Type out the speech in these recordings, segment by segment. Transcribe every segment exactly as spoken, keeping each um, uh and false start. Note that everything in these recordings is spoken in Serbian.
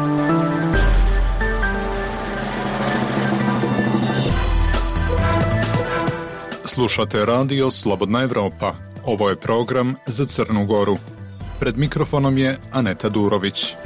Slušate radio Slobodna Evropa. Ovo je program za Crnu Goru. Pred mikrofonom je Aneta Durović.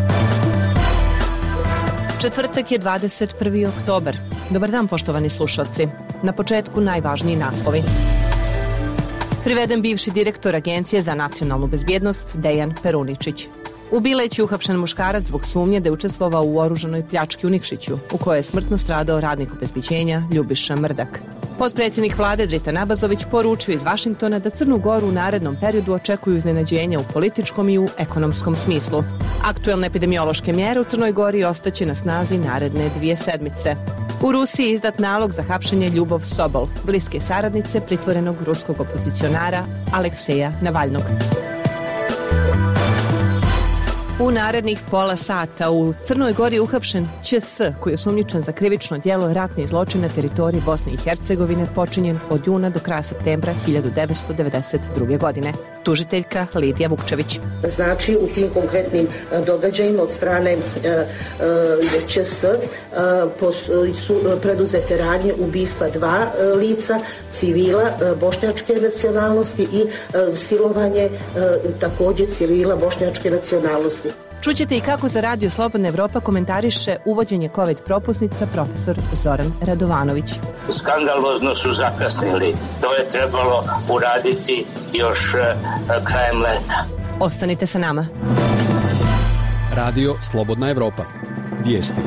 Četvrtak je dvadeset prvi oktobar. Dobar dan, poštovani slušalci. Na početku najvažniji naslovi. Priveden bivši direktor Agencije za nacionalnu bezbjednost Dejan Peruničić. U Bileći uhapšen muškarac zbog sumnje da je učestvovao u oružanoj pljački u Nikšiću, u kojoj je smrtno stradao radnik obezbeđenja Ljubiša Mrdak. Potpredsjednik vlade Dritan Abazović poručio iz Vašingtona da Crnu Goru u narednom periodu očekuju iznenađenja u političkom i u ekonomskom smislu. Aktuelne epidemiološke mjere u Crnoj Gori ostaće na snazi naredne dvije sedmice. U Rusiji je izdat nalog za hapšenje Ljubov Sobol, bliske saradnice pritvorenog ruskog opozicionara Alekseja Navalnog. U narednih pola sata u Crnoj Gori je uhapšen Ć S, koji je osumnjičen za krivično djelo ratni zločin na teritoriji Bosne i Hercegovine počinjen od juna do kraja septembra hiljadu devetsto devedeset druge. godine. Tužiteljka Lidija Vukčević. Znači, u tim konkretnim događajima od strane e, e, Ć S e, pos, su preduzete radnje ubistva dva e, lica, civila e, bošnjačke nacionalnosti i e, silovanje e, također civila bošnjačke nacionalnosti. Čućete i kako za Radio Slobodna Evropa komentariše uvođenje COVID propusnica profesor Zoran Radovanović. Skandalozno su zakasnili. To je trebalo uraditi još uh, krajem leta. Ostanite sa nama. Radio Slobodna Evropa. Vijesti.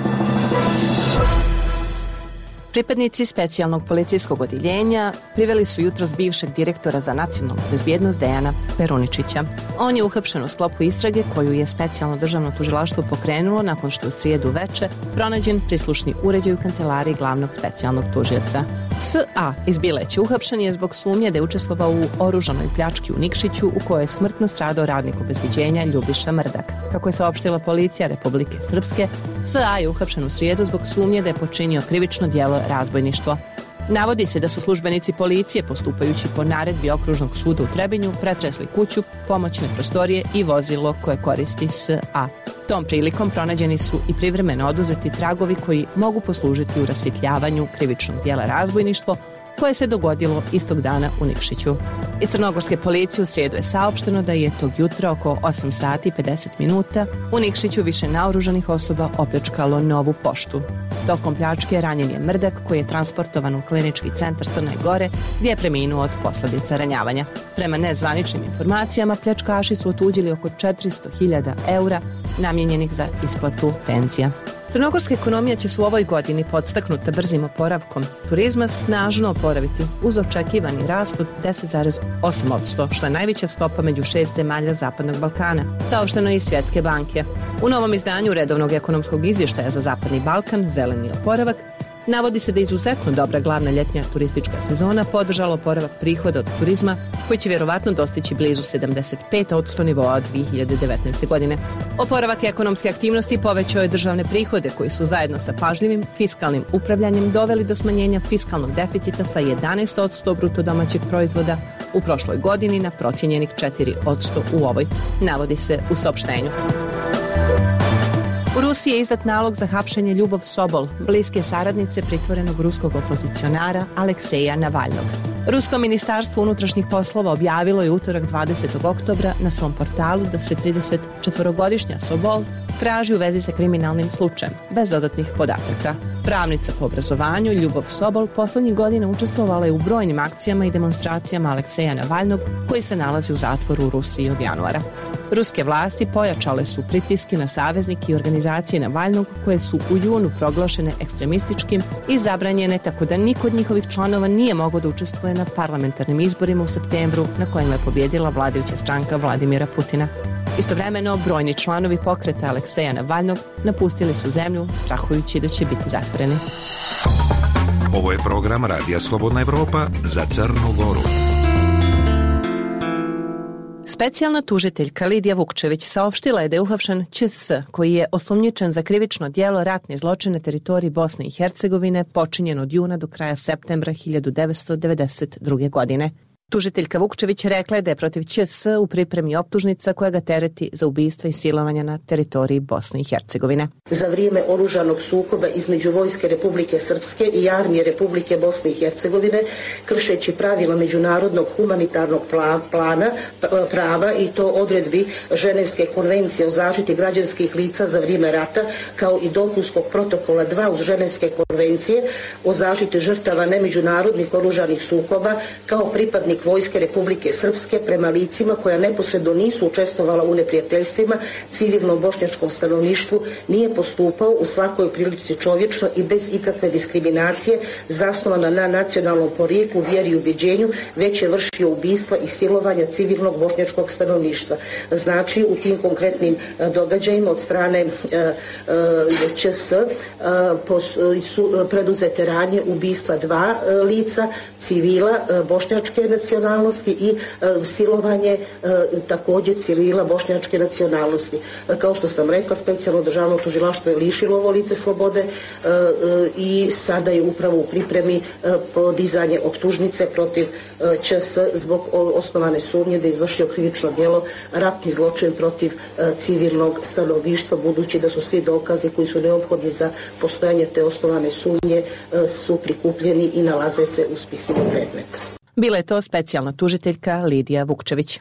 Pripadnici specijalnog policijskog odjeljenja priveli su jutros bivšeg direktora za nacionalnu bezbjednost Dejana Peruničića. On je uhapšen u sklopu istrage koju je specijalno državno tužilaštvo pokrenulo nakon što je u srijedu veče pronađen prislušni uređaj u kancelariji glavnog specijalnog tužioca. S A iz Bileća uhapšen je zbog sumnje da je učestvovao u oružanoj pljački u Nikšiću u kojoj je smrtno stradao radnik obezbeđenja Ljubiša Mrdak. Kako je saopštila policija Republike Srpske, S A je uhapšen u srijedu zbog sumnje da je počinio krivično djelo razbojništvo. Navodi se da su službenici policije, postupajući po naredbi Okružnog suda u Trebinju, pretresli kuću, pomoćne prostorije i vozilo koje koristi S A. Tom prilikom pronađeni su i privremeno oduzeti tragovi koji mogu poslužiti u rasvjetljavanju krivičnog djela razbojništvo koje se dogodilo istog dana u Nikšiću. Iz crnogorske policije u srijedu je saopšteno da je tog jutra oko osam sati i pedeset minuta u Nikšiću više naoružanih osoba opljačkalo Novu poštu. Tokom pljačke ranjen je Mrdak koji je transportovan u klinički centar Crne Gore gdje je preminuo od posljedica ranjavanja. Prema nezvaničnim informacijama pljačkaši su otuđili oko četiristo hiljada eura namijenjenih za isplatu penzija. Crnogorska ekonomija će se u ovoj godini podstaknuta brzim oporavkom turizma snažno oporaviti uz očekivani rast od deset zarez osam posto, što je najveća stopa među šest zemalja Zapadnog Balkana, saopšteno je iz Svjetske banke. U novom izdanju redovnog ekonomskog izvještaja za Zapadni Balkan, Zeleni oporavak, navodi se da je izuzetno dobra glavna ljetnja turistička sezona podržala oporavak prihoda od turizma koji će vjerovatno dostići blizu sedamdeset pet posto nivoa dvije hiljade devetnaeste. godine. Oporavak ekonomske aktivnosti povećao je državne prihode koji su zajedno sa pažljivim fiskalnim upravljanjem doveli do smanjenja fiskalnog deficita sa jedanaest posto bruto domaćeg proizvoda u prošloj godini na procijenjenih četiri posto u ovoj, navodi se u saopštenju. U Rusiji je izdat nalog za hapšenje Ljubov Sobol, bliske saradnice pritvorenog ruskog opozicionara Alekseja Navalnog. Rusko ministarstvo unutrašnjih poslova objavilo je utorak dvadesetog oktobra na svom portalu da se tridesetčetvorogodišnja Sobol traži u vezi sa kriminalnim slučajem, bez dodatnih podataka. Pravnica po obrazovanju Ljubov Sobol poslednjih godina učestvovala je u brojnim akcijama i demonstracijama Alekseja Navalnog koji se nalazi u zatvoru u Rusiji od januara. Ruske vlasti pojačale su pritiske na saveznike i organizacije Navalnog koje su u junu proglašene ekstremističkim i zabranjene, tako da niko od njihovih članova nije mogao da učestvuje na parlamentarnim izborima u septembru na kojima je pobjedila vladajuća stranka Vladimira Putina. Istovremeno, brojni članovi pokreta Alekseja Navalnog napustili su zemlju strahujući da će biti zatvoreni. Ovo je program Radija Slobodna Evropa za Crnu Goru. Specijalna tužiteljka Lidija Vukčević saopštila je da je uhapšen Ć S, koji je osumnjičen za krivično djelo ratni zločin na teritoriji Bosne i Hercegovine počinjen od juna do kraja septembra hiljadu devetsto devedeset druge. godine. Tužiteljka Vukčević rekla je da je protiv Ć S u pripremi optužnica koja ga tereti za ubistva i silovanja na teritoriji Bosne i Hercegovine. Za vrijeme oružanog sukoba između Vojske Republike Srpske i Armije Republike Bosne i Hercegovine, kršeći pravila međunarodnog humanitarnog plana prava i to odredbi Ženevske konvencije o zaštiti građanskih lica za vrijeme rata, kao i dopunskog protokola dva uz Ženevske konvencije o zaštiti žrtava nemeđunarodnih oružanih sukoba, kao pripadnik Vojske Republike Srpske prema licima koja neposredno nisu učestvovala u neprijateljstvima civilnom bošnjačkom stanovništvu, nije postupao u svakoj prilici čovječno i bez ikakve diskriminacije zasnovana na nacionalnom porijeklu, vjeri i ubjeđenju, već je vršio ubistva i silovanja civilnog bošnjačkog stanovništva. Znači, u tim konkretnim događajima od strane Ć S su preduzete radnje ubistva dva lica, civila bošnjačke nacionalnosti i silovanje također civila bošnjačke nacionalnosti. Kao što sam rekla, specijalno državno tužilaštvo je lišilo ovo lice slobode i sada je upravo u pripremi podizanje optužnice protiv Ć S zbog osnovane sumnje da je izvršio krivično djelo ratni zločin protiv civilnog stanovništva, budući da su svi dokazi koji su neophodni za postojanje te osnovane sumnje su prikupljeni i nalaze se u spisima predmeta. Bila je to specijalna tužiteljka Lidija Vukčević.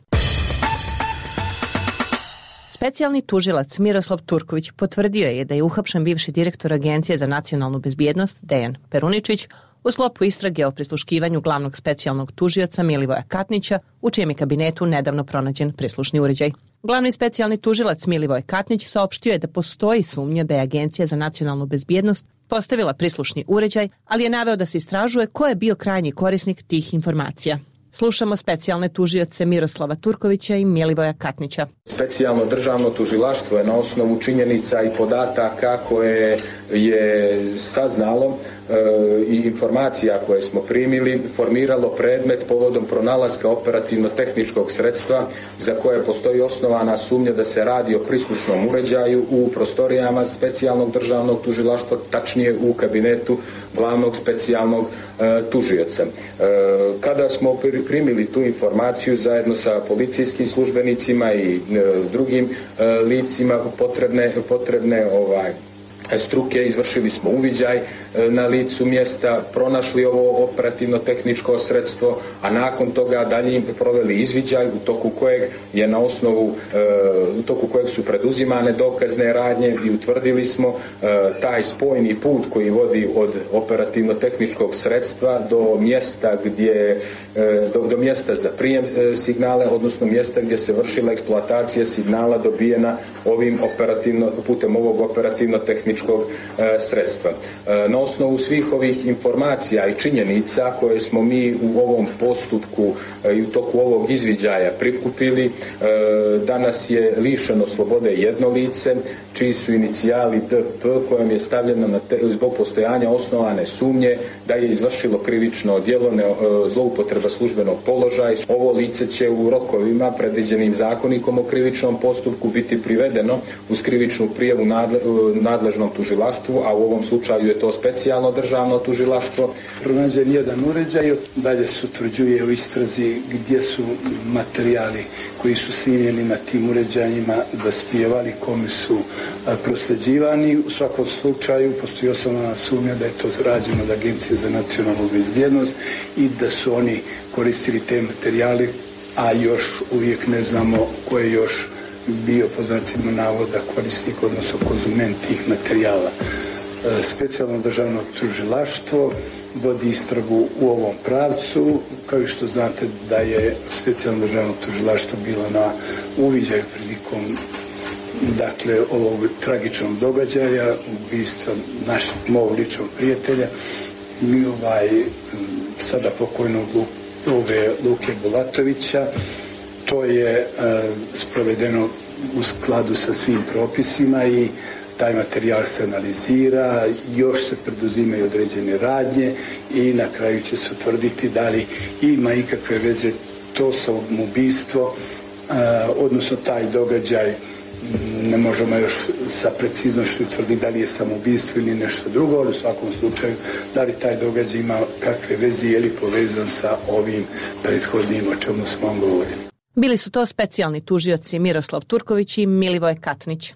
Specijalni tužilac Miroslav Turković potvrdio je da je uhapšen bivši direktor Agencije za nacionalnu bezbjednost Dejan Peruničić u sklopu istrage o prisluškivanju glavnog specijalnog tužioca Milivoja Katnića, u čijem je kabinetu nedavno pronađen prislušni uređaj. Glavni specijalni tužilac Milivoj Katnić saopštio je da postoji sumnja da je Agencija za nacionalnu bezbjednost postavila prislušni uređaj, ali je naveo da se istražuje ko je bio krajnji korisnik tih informacija. Slušamo specijalne tužioce Miroslava Turkovića i Milivoja Katnića. Specijalno državno tužilaštvo je na osnovu činjenica i podataka koje je saznalo e, i informacija koje smo primili formiralo predmet povodom pronalaska operativno-tehničkog sredstva za koje postoji osnovana sumnja da se radi o prislušnom uređaju u prostorijama specijalnog državnog tužilaštva, tačnije u kabinetu glavnog specijalnog e, tužioca. E, kada smo primili tu informaciju zajedno sa policijskim službenicima i e, drugim e, licima potrebne, potrebne ovaj struke, izvršili smo uviđaj na licu mjesta, pronašli ovo operativno-tehničko sredstvo, a nakon toga dalje proveli izviđaj u toku kojeg je na osnovu u toku kojeg su preduzimane dokazne radnje i utvrdili smo taj spojni put koji vodi od operativno-tehničkog sredstva do mjesta gdje do, do mjesta za prijem signale, odnosno mjesta gdje se vršila eksploatacija signala dobijena ovim operativno putem ovog operativno-tehničkog sredstva. Na osnovu svih ovih informacija i činjenica koje smo mi u ovom postupku i u toku ovog izviđaja prikupili, danas je lišeno slobode jedno lice čiji su inicijali D P, kojem je stavljeno na te, zbog postojanja osnovane sumnje da je izvršilo krivično djelo zloupotreba službenog položaja. Ovo lice će u rokovima predviđenim zakonikom o krivičnom postupku biti privedeno uz krivičnu prijavu nadle, nadležnom tužilaštvu, a u ovom slučaju je to specijalno državno tužilaštvo. Pronađen jedan uređaj, dalje se utvrđuje u istrazi gdje su materijali koji su snimljeni na tim uređajima dospijevali, kome su prosljeđivani. U svakom slučaju postoji osnovna sumnja da je to rađeno od Agencije za nacionalnu bezbjednost i da su oni koristili te materijali, a još uvijek ne znamo ko je još bio po znacima navoda korisnik, odnosno konzument tih materijala. Specijalno državno tužilaštvo vodi istragu u ovom pravcu, kao i što znate da je specijalno državno tužilaštvo bilo na uviđaju prilikom dakle ovog tragičnog događaja, ubistva našeg mog ličnog prijatelja, mi ovaj sada pokojnog ove Luke Bulatovića. To je e, sprovedeno u skladu sa svim propisima i taj materijal se analizira, još se preduzimaju određene radnje i na kraju će se utvrditi da li ima ikakve veze to samoubistvo, e, odnosno taj događaj ne možemo još sa preciznošću utvrditi da li je samoubistvo ili nešto drugo, ali u svakom slučaju da li taj događaj ima kakve veze, je li povezan sa ovim prethodnim o čemu smo govorili. Bili su to specijalni tužioci Miroslav Turković i Milivoje Katnić.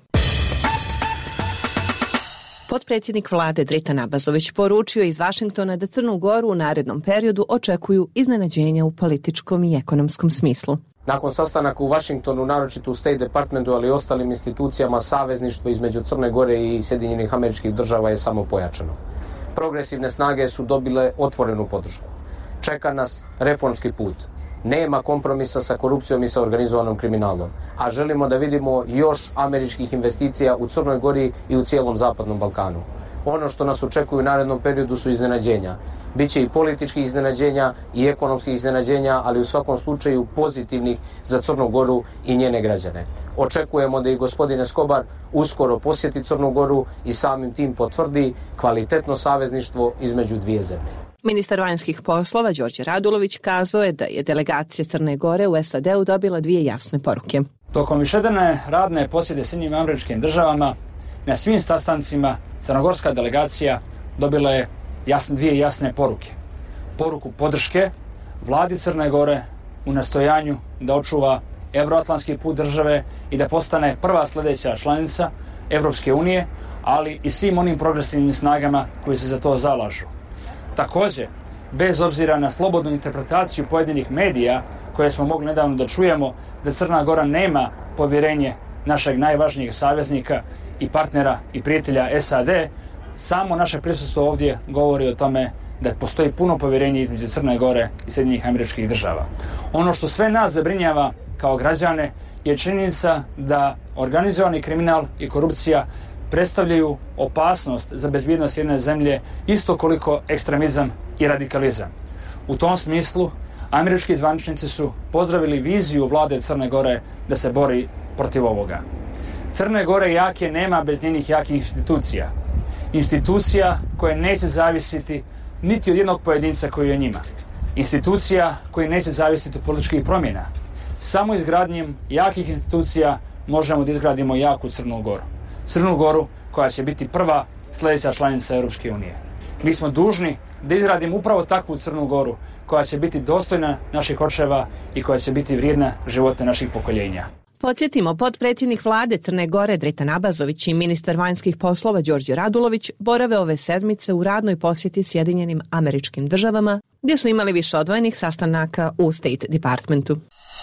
Potpredsjednik vlade Dritan Abazović poručio iz Vašingtona da Crnu Goru u narednom periodu očekuju iznenađenja u političkom i ekonomskom smislu. Nakon sastanaka u Vašingtonu, naročito u State Departmentu, ali i ostalim institucijama, savezništvo između Crne Gore i Sjedinjenih Američkih Država je samo pojačano. Progresivne snage su dobile otvorenu podršku. Čeka nas reformski put. Nema kompromisa sa korupcijom i sa organizovanom kriminalom, a želimo da vidimo još američkih investicija u Crnoj Gori i u cijelom Zapadnom Balkanu. Ono što nas očekuje u narednom periodu su iznenađenja. Biće i političkih iznenađenja i ekonomskih iznenađenja, ali u svakom slučaju pozitivnih za Crnu Goru i njene građane. Očekujemo da i gospodin Escobar uskoro posjeti Crnu Goru i samim tim potvrdi kvalitetno savezništvo između dvije zemlje. Ministar vanjskih poslova Đorđe Radulović kazao je da je delegacija Crne Gore u S A D-u dobila dvije jasne poruke. Tokom višednevne radne posjete Sjedinjenim Američkim Državama na svim sastancima crnogorska delegacija dobila je jasne, dvije jasne poruke. Poruku podrške vladi Crne Gore u nastojanju da očuva evroatlantski put države i da postane prva sljedeća članica Evropske unije, ali i svim onim progresivnim snagama koji se za to zalažu. Također, bez obzira na slobodnu interpretaciju pojedinih medija koje smo mogli nedavno da čujemo da Crna Gora nema povjerenje našeg najvažnijeg saveznika i partnera i prijatelja S A D, samo naše prisustvo ovdje govori o tome da postoji puno povjerenje između Crne Gore i Sjedinjenih Američkih Država. Ono što sve nas zabrinjava kao građane je činjenica da organizovani kriminal i korupcija predstavljaju opasnost za bezbjednost jedne zemlje isto koliko ekstremizam i radikalizam. U tom smislu, američki zvaničnici su pozdravili viziju vlade Crne Gore da se bori protiv ovoga. Crne Gore jake nema bez njenih jakih institucija. Institucija koje neće zavisiti niti od jednog pojedinca koji je njima. Institucija koji neće zavisiti od političkih promjena. Samo izgradnjem jakih institucija možemo da izgradimo jaku Crnu Goru. Crnu Goru koja će biti prva sljedeća članica Europske unije. Mi smo dužni da izgradimo upravo takvu Crnu Goru koja će biti dostojna naših očeva i koja će biti vrijedna života naših pokoljenja. Podsjetimo, potpredsjednik vlade Crne Gore Dritan Abazović i ministar vanjskih poslova Đorđe Radulović borave ove sedmice u radnoj posjeti Sjedinjenim Američkim Državama, gdje su imali više odvojenih sastanaka u State Departmentu.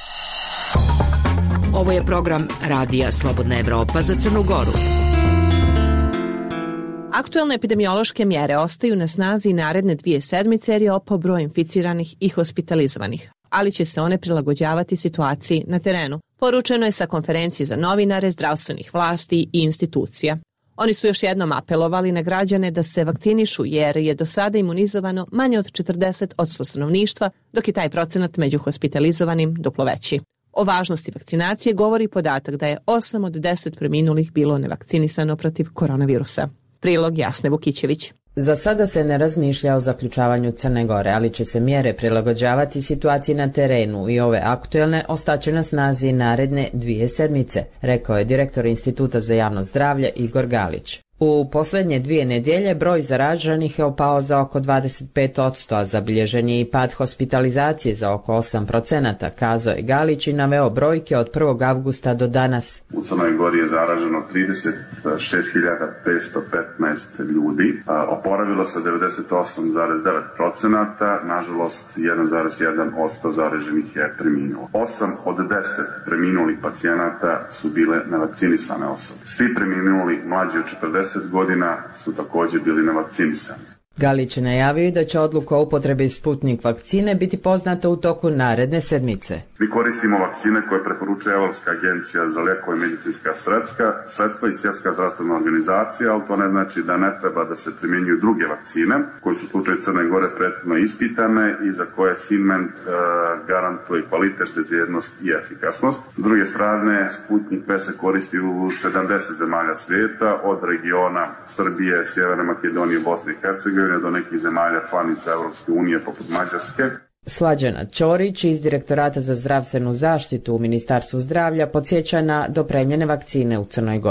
Ovo je program Radija Slobodna Evropa za Crnu Goru. Aktuelne epidemiološke mjere ostaju na snazi naredne dvije sedmice jer je opao broj inficiranih i hospitalizovanih, ali će se one prilagođavati situaciji na terenu. Poručeno je sa konferencije za novinare, zdravstvenih vlasti i institucija. Oni su još jednom apelovali na građane da se vakcinišu jer je do sada imunizovano manje od četrdeset posto stanovništva, dok je taj procenat među hospitalizovanim duplo veći. O važnosti vakcinacije govori podatak da je osam od deset preminulih bilo nevakcinisano protiv koronavirusa. Prilog Jasne Vukićević. Za sada se ne razmišlja o zaključavanju Crne Gore, ali će se mjere prilagođavati situaciji na terenu i ove aktuelne ostaće na snazi naredne dvije sedmice, rekao je direktor Instituta za javno zdravlje Igor Galić. U posljednje dvije nedjelje broj zaraženih je opao za oko dvadeset pet posto, a zabilježen je i pad hospitalizacije za oko osam procenata, kazao je Galić i naveo brojke od prvog avgusta do danas. U Crnoj Gori je zaraženo trideset šest hiljada petsto petnaest ljudi, oporavilo se devedeset osam zarez devet procenata, nažalost jedan zarez jedan posto zaraženih je preminulo. osam od deset preminulih pacijenata su bile nevakcinisane osobe. Svi preminuli mlađi od četrdeset godina su također bili nevakcinisani. Galić je najavio da će odluka o upotrebi Sputnik vakcine biti poznata u toku naredne sedmice. Mi koristimo vakcine koje preporučuje Evropska agencija za lijekove i medicinska sredstva, sredstva i Svjetska zdravstvena organizacija, ali to ne znači da ne treba da se primjenjuju druge vakcine, koje su u slučaju Crne Gore prethodno ispitane i za koje Sinment e, garantuje kvalitet, bezbjednost i efikasnost. S druge strane, Sputnik V se koristi u sedamdeset zemalja svijeta, od regiona Srbije, Sjeverne Makedonije, Bosne i Hercegovine do nekih zemalja članica Evropske unije poput Mađarske. Slađana Ćorić iz Direktorata za zdravstvenu zaštitu u Ministarstvu zdravlja podsjeća na dopremljene vakcine u Crnoj Gori.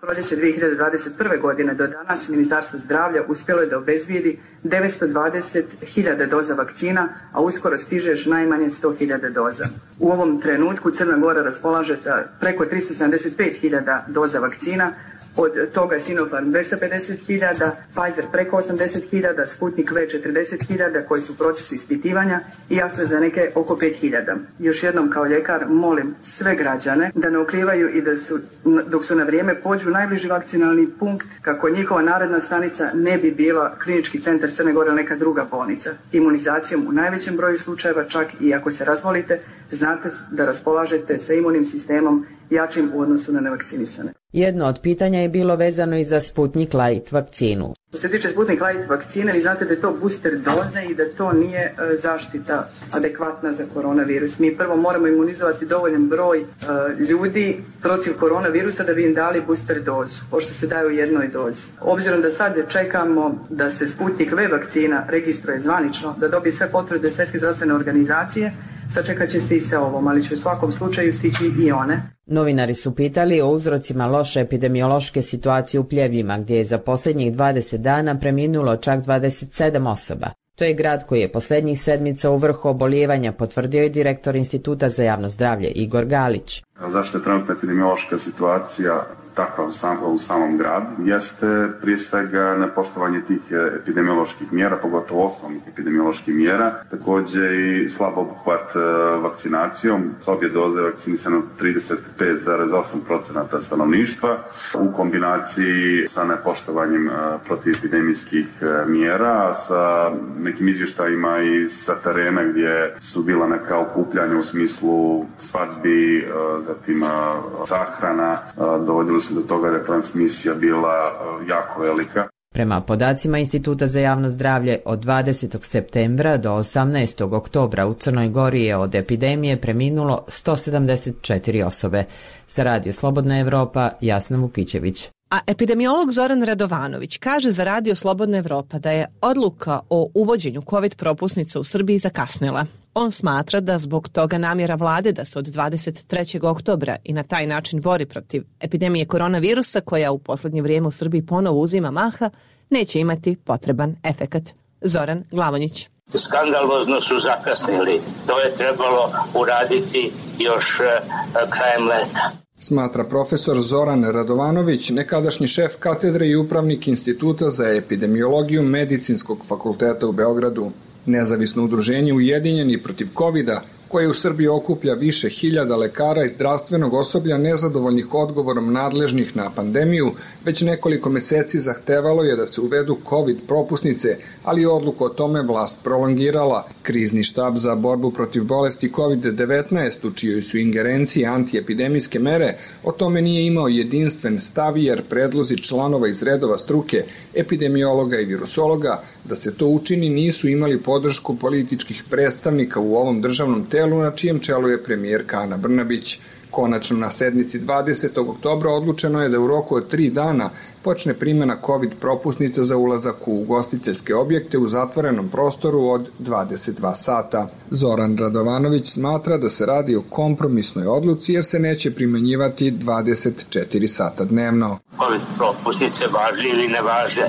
proljeće dvije hiljade dvadeset prve. godine do danas Ministarstvo zdravlja uspjelo je da obezbijedi devetsto dvadeset hiljada doza vakcina, a uskoro stiže još najmanje sto hiljada doza. U ovom trenutku Crna Gora raspolaže sa preko tristo sedamdeset pet hiljada doza vakcina, od toga Sinopharm dvjesto pedeset hiljada, Pfizer preko osamdeset hiljada, Sputnik V četrdeset hiljada koji su u procesu ispitivanja i AstraZeneca oko pet hiljada. Još jednom kao ljekar molim sve građane da ne oklivaju i da su, dok su na vrijeme pođu u najbliži vakcinalni punkt kako njihova naredna stanica ne bi bila Klinički centar Crne Gore ili neka druga bolnica. Imunizacijom u najvećem broju slučajeva, čak i ako se razbolite, znate da raspolažete sa imunim sistemom jačim u odnosu na nevakcinisane. Jedno od pitanja je bilo vezano i za Sputnik Light vakcinu. Što se tiče Sputnik Light vakcine, vi znate da je to booster doza i da to nije e, zaštita adekvatna za koronavirus. Mi prvo moramo imunizovati dovoljan broj e, ljudi protiv koronavirusa da bi im dali booster dozu, pošto se daje u jednoj dozi. Obzirom da sad čekamo da se Sputnik V vakcina registruje zvanično, da dobije sve potvrde Svjetske zdravstvene organizacije, sačekat će se i sa ovom, ali će u svakom slučaju stići i one. Novinari su pitali o uzrocima loše epidemiološke situacije u Pljevljima, gdje je za posljednjih dvadeset dana preminulo čak dvadeset sedam osoba. To je grad koji je posljednjih sedmica u vrhu obolijevanja, potvrdio je direktor Instituta za javno zdravlje Igor Galić. Zašto je trenutna epidemiološka situacija takva u, sam, u samom gradu? Jeste prije svega nepoštovanje tih epidemioloških mjera, pogotovo osnovnih epidemioloških mjera, također i slab obuhvat vakcinacijom. S obje doze je vakcinisano trideset pet zarez osam posto stanovništva u kombinaciji sa nepoštovanjem protivepidemijskih mjera, sa nekim izvještajima i sa terena gdje su bila neka okupljanja u smislu svadbi, zatim sahrana, dovodilo se do toga da je transmisija bila jako velika. Prema podacima Instituta za javno zdravlje, od dvadesetog septembra do osamnaestog oktobra u Crnoj Gori je od epidemije preminulo sto sedamdeset četiri osobe. Za Radio Slobodna Evropa, Jasna Vukićević. A epidemiolog Zoran Radovanović kaže za Radio Slobodna Evropa da je odluka o uvođenju COVID propusnica u Srbiji zakasnila. On smatra da zbog toga namjera vlade da se od dvadeset trećeg oktobra i na taj način bori protiv epidemije koronavirusa, koja u posljednje vrijeme u Srbiji ponovo uzima maha, neće imati potreban efekat. Zoran Glavonjić. Skandalozno su zakasnili. To je trebalo uraditi još krajem leta. Smatra profesor Zoran Radovanović, nekadašnji šef katedre i upravnik Instituta za epidemiologiju Medicinskog fakulteta u Beogradu. Nezavisno udruženje Ujedinjeni protiv kovida, koje u Srbiji okuplja više hiljada lekara i zdravstvenog osoblja nezadovoljnih odgovorom nadležnih na pandemiju, već nekoliko meseci zahtevalo je da se uvedu COVID propusnice, ali odluku o tome vlast prolongirala. Krizni štab za borbu protiv bolesti kovid devetnaest, u čijoj su ingerenciji antiepidemijske mere, o tome nije imao jedinstven stav, jer predlozi članova iz redova struke, epidemiologa i virusologa, da se to učini, nisu imali podršku političkih predstavnika u ovom državnom telu, na čijem čelu je premijerka Ana Brnabić. Konačno na sednici dvadesetog oktobra odlučeno je da u roku od tri dana počne primjena COVID propusnica za ulazak u ugostiteljske objekte u zatvorenom prostoru od dvadeset dva sata. Zoran Radovanović smatra da se radi o kompromisnoj odluci, jer se neće primjenjivati dvadeset četiri sata dnevno. COVID propusnice važi ili ne važe,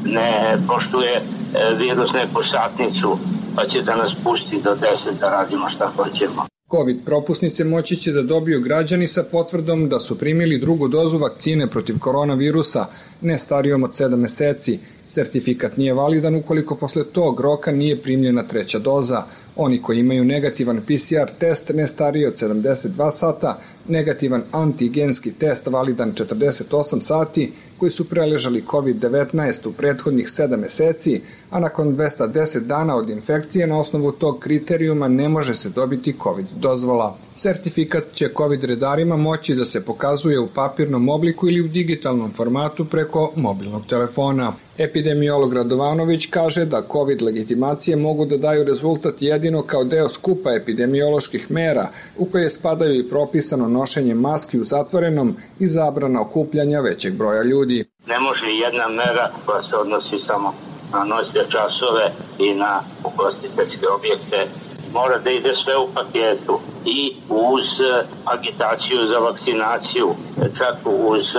ne poštuje virus neku satnicu, pa će da nas pusti do deset da radimo šta hoćemo. COVID propusnice moći će da dobiju građani sa potvrdom da su primili drugu dozu vakcine protiv koronavirusa, ne starijom od sedam meseci. Sertifikat nije validan ukoliko posle tog roka nije primljena treća doza. Oni koji imaju negativan P C R test ne stariji od sedamdeset dva sata, negativan antigenski test validan četrdeset osam sati, koji su preležali COVID devetnaest u prethodnih sedam meseci, a nakon dvesta deset dana od infekcije na osnovu tog kriterijuma ne može se dobiti COVID dozvola. Sertifikat će COVID redarima moći da se pokazuje u papirnom obliku ili u digitalnom formatu preko mobilnog telefona. Epidemiolog Radovanović kaže da COVID legitimacije mogu da daju rezultat jedino kao deo skupa epidemioloških mera, u koje spadaju i propisano nošenje maski u zatvorenom i zabrana okupljanja većeg broja ljudi. Ne može jedna mera koja se odnosi samo na noćne časove i na ugostiteljske objekte, mora da ide sve u paketu i uz agitaciju za vakcinaciju, čak uz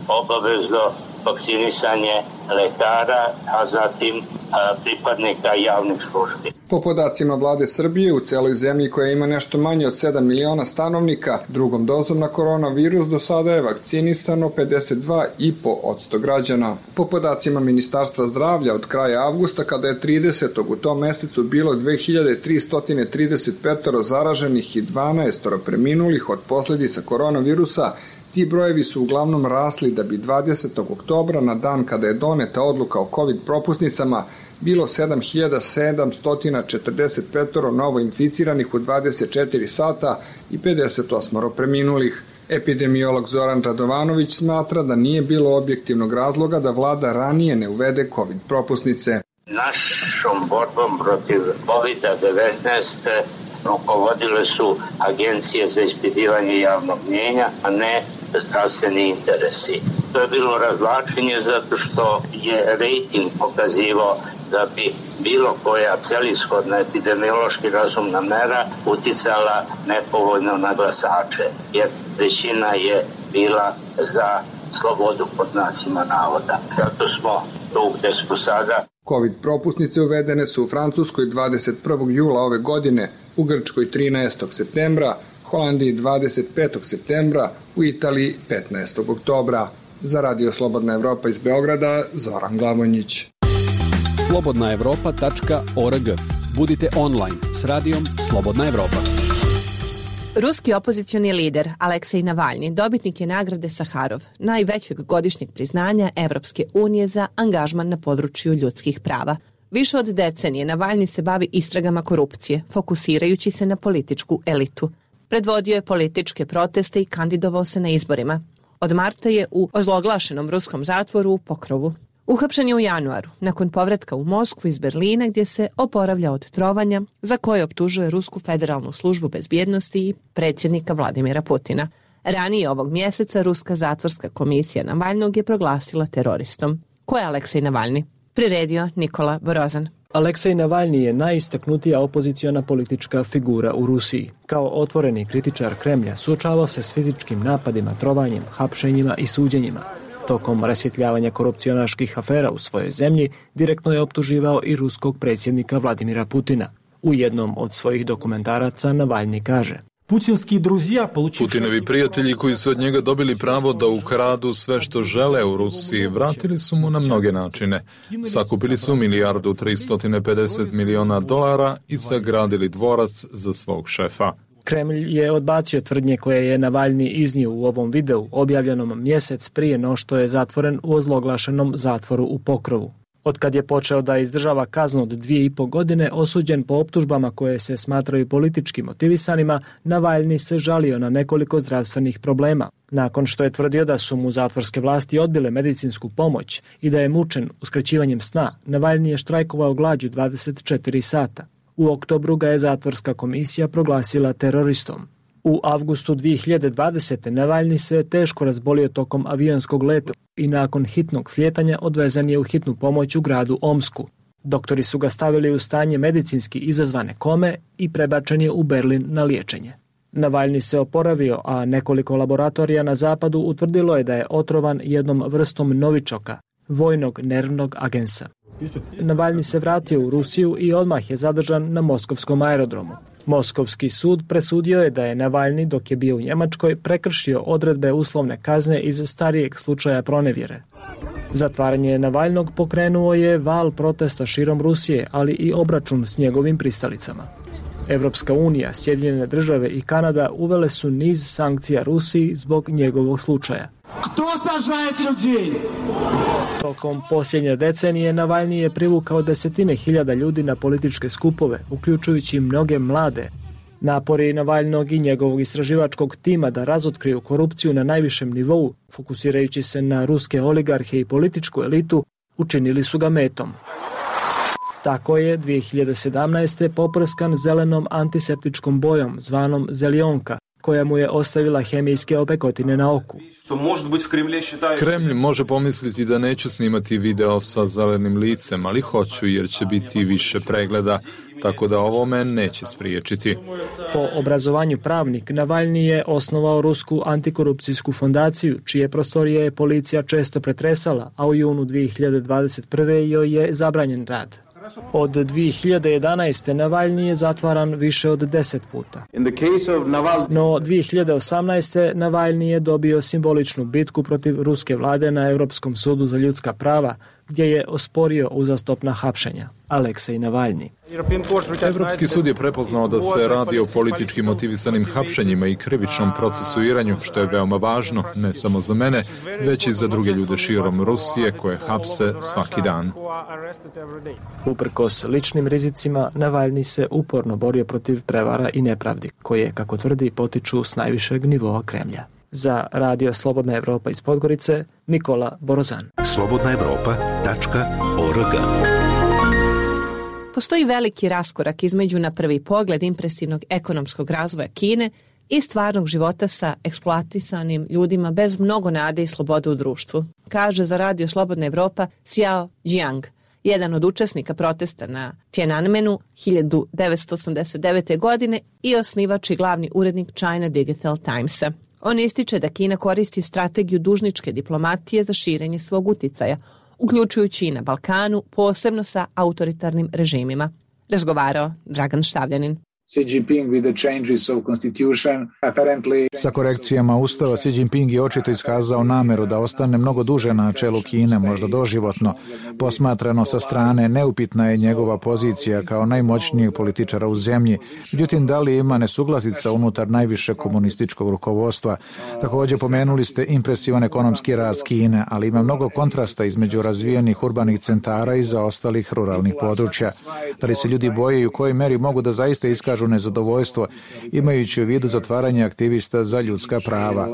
obavezno vakcinisanje lekara, a zatim a, pripadnika javnih službi. Po podacima vlade Srbije, u celoj zemlji koja ima nešto manje od sedam miliona stanovnika, drugom dozom na koronavirus do sada je vakcinisano pedeset dva i po posto građana. Po podacima Ministarstva zdravlja od kraja avgusta, kada je tridesetog u tom mesecu bilo dve hiljade tristo trideset pet zaraženih i dvanaest preminulih od posledica koronavirusa, ti brojevi su uglavnom rasli da bi dvadesetog oktobra, na dan kada je doneta odluka o COVID propusnicama, bilo sedam hiljada sedamsto četrdeset pet novo inficiranih u dvadeset četiri sata i pedeset osam preminulih. Epidemiolog Zoran Radovanović smatra da nije bilo objektivnog razloga da vlada ranije ne uvede COVID propusnice. Našom borbom protiv kovid devetnaest rukovodile su agencije za ispitivanje javnog mnjenja, a ne zdravstveni interesi. To je bilo razvlačenje zato što je rejting pokazivao da bi bilo koja celishodna epidemiološki razumna mera uticala nepovoljno na glasače, jer većina je bila za slobodu pod znacima navoda. Zato smo tu gde smo sada. COVID propusnice uvedene su u Francuskoj dvadeset prvog jula ove godine, u Grčkoj trinaestog septembra, Holandiji dvadeset petog septembra, u Italiji petnaestog oktobra. Za Radio Slobodna Evropa iz Beograda, Zoran Glavonjić. slobodna evropa tačka org. Budite online s radijom Slobodna Evropa. Ruski opozicioni lider Aleksej Navalni dobitnik je nagrade Saharov, najvećeg godišnjeg priznanja Evropske unije za angažman na području ljudskih prava. Više od decenije Navalni se bavi istragama korupcije, fokusirajući se na političku elitu. Predvodio je političke proteste i kandidovao se na izborima. Od marta je u ozloglašenom ruskom zatvoru u Pokrovu. Uhapšen je u januaru, nakon povratka u Moskvu iz Berlina, gdje se oporavlja od trovanja, za koje optužuje Rusku federalnu službu bezbjednosti i predsjednika Vladimira Putina. Ranije ovog mjeseca Ruska zatvorska komisija Navalnog je proglasila teroristom. Ko je Aleksej Navalni? Priredio Nikola Borozan. Aleksej Navalni je najistaknutija opoziciona politička figura u Rusiji. Kao otvoreni kritičar Kremlja suočavao se s fizičkim napadima, trovanjem, hapšenjima i suđenjima. Tokom rasvjetljavanja korupcionaških afera u svojoj zemlji direktno je optuživao i ruskog predsjednika Vladimira Putina. U jednom od svojih dokumentaraca Navalni kaže: Putinovi prijatelji koji su od njega dobili pravo da ukradu sve što žele u Rusiji, vratili su mu na mnoge načine. Sakupili su milijardu tristo pedeset miliona dolara i sagradili dvorac za svog šefa. Kremlj je odbacio tvrdnje koje je Navalni iznio u ovom videu, objavljenom mjesec prije no što je zatvoren u ozloglašenom zatvoru u Pokrovu. Otkad je počeo da izdržava kaznu od dvije i po godine, osuđen po optužbama koje se smatraju politički motivisanima, Navalni se žalio na nekoliko zdravstvenih problema. Nakon što je tvrdio da su mu zatvorske vlasti odbile medicinsku pomoć i da je mučen uskraćivanjem sna, Navalni je štrajkovao glađu dvadeset četiri sata. U oktobru ga je zatvorska komisija proglasila teroristom. U avgustu dvije hiljade dvadesete. Navalni se teško razbolio tokom avionskog leta i nakon hitnog slijetanja odvezan je u hitnu pomoć u gradu Omsku. Doktori su ga stavili u stanje medicinski izazvane kome i prebačen je u Berlin na liječenje. Navalni se oporavio, a nekoliko laboratorija na zapadu utvrdilo je da je otrovan jednom vrstom novičoka, vojnog nervnog agensa. Navalni se vratio u Rusiju i odmah je zadržan na moskovskom aerodromu. Moskovski sud presudio je da je Navalni, dok je bio u Njemačkoj, prekršio odredbe uslovne kazne iz starijeg slučaja pronevjere. Zatvaranje Navalnog pokrenuo je val protesta širom Rusije, ali i obračun s njegovim pristalicama. Evropska unija, Sjedinjene države i Kanada uvele su niz sankcija Rusiji zbog njegovog slučaja. Kto sažaje ljudi? Tokom posljednje decenije Navalni je privukao desetine hiljada ljudi na političke skupove, uključujući mnoge mlade. Napori Navalnog i njegovog istraživačkog tima da razotkriju korupciju na najvišem nivou, fokusirajući se na ruske oligarhe i političku elitu, učinili su ga metom. Tako je dvije hiljade sedamnaeste. poprskan zelenom antiseptičkom bojom, zvanom zelionka, koja mu je ostavila hemijske opekotine na oku. Kremlj može pomisliti da neću snimati video sa zelenim licem, ali hoću jer će biti više pregleda. tako da ovo me neće spriječiti. Po obrazovanju pravnik, Navalni je osnovao rusku antikorupcijsku fondaciju, čije prostorije je policija često pretresala, a u junu dvije hiljade dvadeset prve joj je zabranjen rad. Od dvije hiljade jedanaeste. Navalni je zatvaran više od deset puta. No dvije hiljade osamnaeste. Navalni je dobio simboličnu bitku protiv ruske vlade na Europskom sudu za ljudska prava, gdje je osporio uzastopna hapšenja. Aleksej Navalni. Evropski sud je prepoznao da se radi o politički motivisanim hapšenjima i krivičnom procesuiranju, što je veoma važno, ne samo za mene, već i za druge ljude širom Rusije koje hapse svaki dan. Uprkos ličnim rizicima, Navalni se uporno borio protiv prevara i nepravdi, koje, kako tvrdi, potiču s najvišeg nivoa Kremlja. Za Radio Slobodna Evropa iz Podgorice, Nikola Borozan. slobodna evropa tačka org. Postoji veliki raskorak između na prvi pogled impresivnog ekonomskog razvoja Kine i stvarnog života sa eksploatisanim ljudima bez mnogo nade i slobode u društvu, kaže za Radio Slobodna Evropa Xiao Jiang, jedan od učesnika protesta na Tiananmenu hiljadu devetsto osamdeset devete. godine i osnivač i glavni urednik China Digital Timesa. On ističe da Kina koristi strategiju dužničke diplomatije za širenje svog uticaja, uključujući i na Balkanu, posebno sa autoritarnim režimima. Razgovarao Dragan Štavljanin. Sa korekcijama Ustava, Xi Jinping je očito iskazao nameru da ostane mnogo duže na čelu Kine, možda doživotno. Posmatrano sa strane, neupitna je njegova pozicija kao najmoćnijeg političara u zemlji. Međutim, da li ima nesuglasica unutar najviše komunističkog rukovodstva? Također pomenuli ste impresivan ekonomski rast Kine, ali ima mnogo kontrasta između razvijenih urbanih centara i zaostalih ruralnih područja. Da li se ljudi boje i u kojoj meri mogu da zaista iskažu nezadovoljstvo, imajući u vidu zatvaranje aktivista za ljudska prava.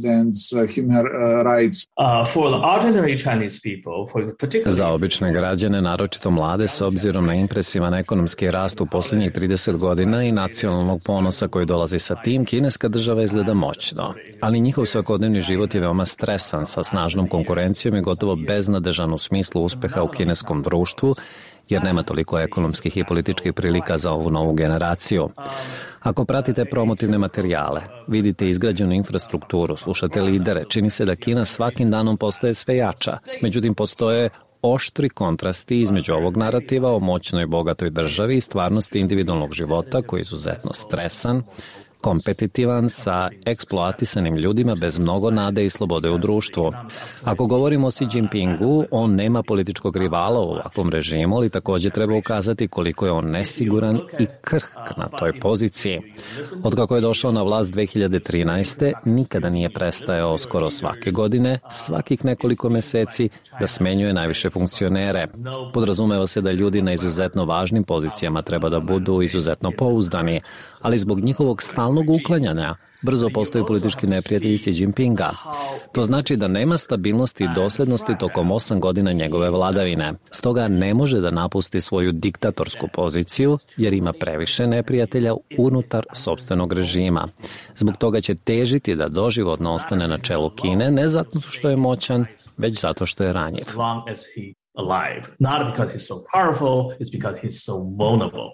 Za obične građane, naročito mlade, s obzirom na impresivan ekonomski rast u posljednjih trideset godina i nacionalnog ponosa koji dolazi sa tim, kineska država izgleda moćno. Ali njihov svakodnevni život je veoma stresan, sa snažnom konkurencijom i gotovo beznadežan u smislu uspeha u kineskom društvu, jer nema toliko ekonomskih i političkih prilika za ovu novu generaciju. Ako pratite promotivne materijale, vidite izgrađenu infrastrukturu, slušate lidere, čini se da Kina svakim danom postaje sve jača. Međutim, postoje oštri kontrasti između ovog narativa o moćnoj i bogatoj državi i stvarnosti individualnog života koji je izuzetno stresan, kompetitivan sa eksploatisanim ljudima bez mnogo nade i slobode u društvu. Ako govorimo o Xi Jinpingu, on nema političkog rivala u ovakvom režimu, ali također treba ukazati koliko je on nesiguran i krhk na toj poziciji. Od kako je došao na vlast dve hiljade trinaeste. nikada nije prestajao skoro svake godine, svakih nekoliko meseci, da smenjuje najviše funkcionere. Podrazumeva se da ljudi na izuzetno važnim pozicijama treba da budu izuzetno pouzdani, ali zbog njihovog stalnog uklanjanja brzo postaju politički neprijatelji Xi Jinpinga. To znači da nema stabilnosti i doslednosti tokom osam godina njegove vladavine. Stoga ne može da napusti svoju diktatorsku poziciju jer ima previše neprijatelja unutar sopstvenog režima. Zbog toga će težiti da doživotno ostane na čelu Kine, ne zato što je moćan, već zato što je ranjiv. alive. Not because he's so powerful, it's because he's so vulnerable.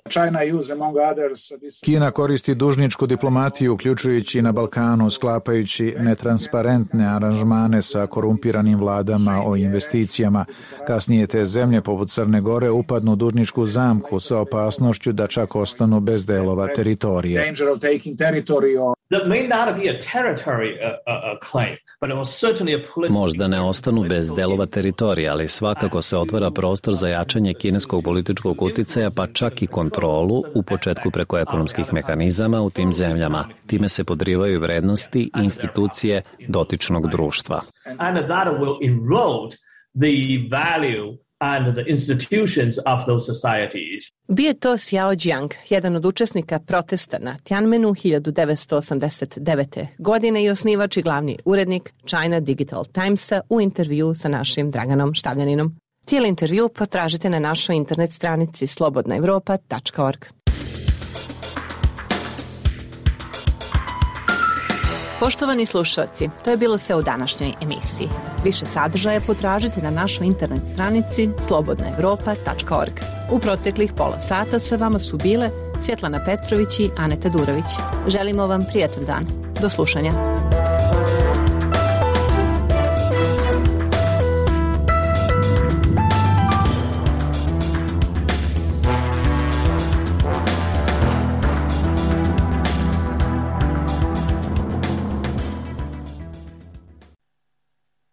Kina koristi dužničku diplomatiju, uključujući na Balkanu, sklapajući netransparentne aranžmane sa korumpiranim vladama o investicijama. Kasnije te zemlje, poput Crne Gore, upadnu u dužničku zamku sa opasnošću da čak ostanu bez delova teritorije. Možda ne ostanu bez delova teritorija, ali svakako se otvara prostor za jačanje kineskog političkog uticaja, pa čak i kontrolu, u početku preko ekonomskih mehanizama u tim zemljama. Time se podrivaju vrednosti i institucije dotičnog društva. And the institutions of those societies. Bio je to Xiao Jiang, jedan od učesnika protesta na Tiananmenu hiljadu devetsto osamdeset devete. godine i osnivač i glavni urednik China Digital Timesa u intervju sa našim Draganom Štavljaninom. Cijeli intervju potražite na našoj internet stranici slobodna evropa tačka org. Poštovani slušalci, to je bilo sve u današnjoj emisiji. Više sadržaja potražite na našoj internet stranici slobodna evropa tačka org. U proteklih pola sata sa vama su bile Svjetlana Petrović i Aneta Durović. Želimo vam prijatan dan. Do slušanja.